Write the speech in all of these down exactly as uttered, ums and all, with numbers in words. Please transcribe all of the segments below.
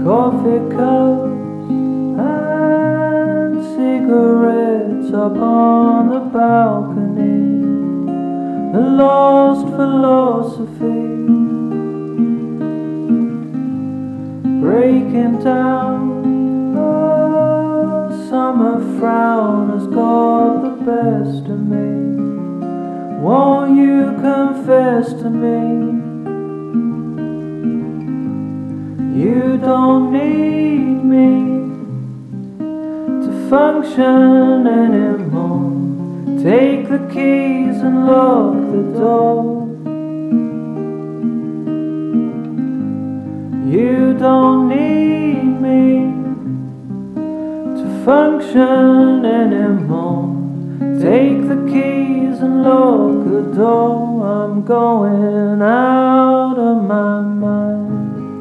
coffee cups and cigarettes up on the balcony, a lost philosophy, breaking down. A summer frown has got the best of me. Won't you confess to me you don't need me to function anymore? Take the keys and lock the door. You don't need me to function anymore. Take the keys and lock the door. I'm going out of my mind.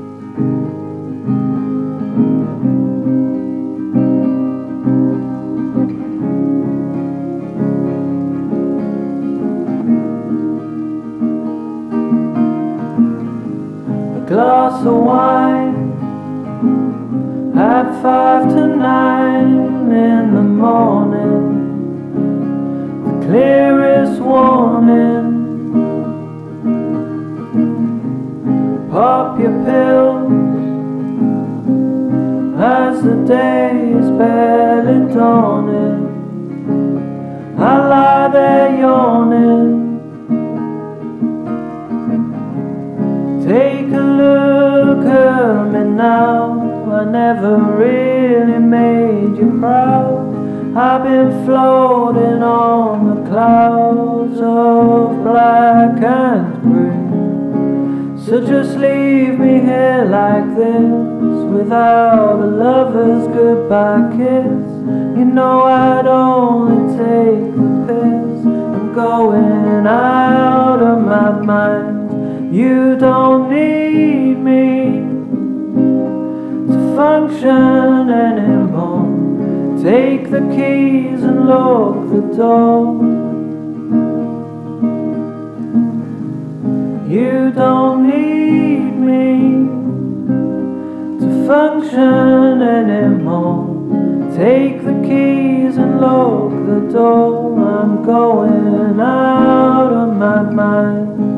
Glass of wine at five to nine in the morning, the clearest warning. Pop your pills as the day is barely dawning. I lie there yawning. Take a look at me now. I never really made you proud. I've been floating on the clouds of black and grey. So just leave me here like this, without a lover's goodbye kiss. You know I'd only take the piss. I'm going out of my mind. You don't need me to function anymore. Take the keys and lock the door. You don't need me to function anymore. Take the keys and lock the door. I'm going out of my mind.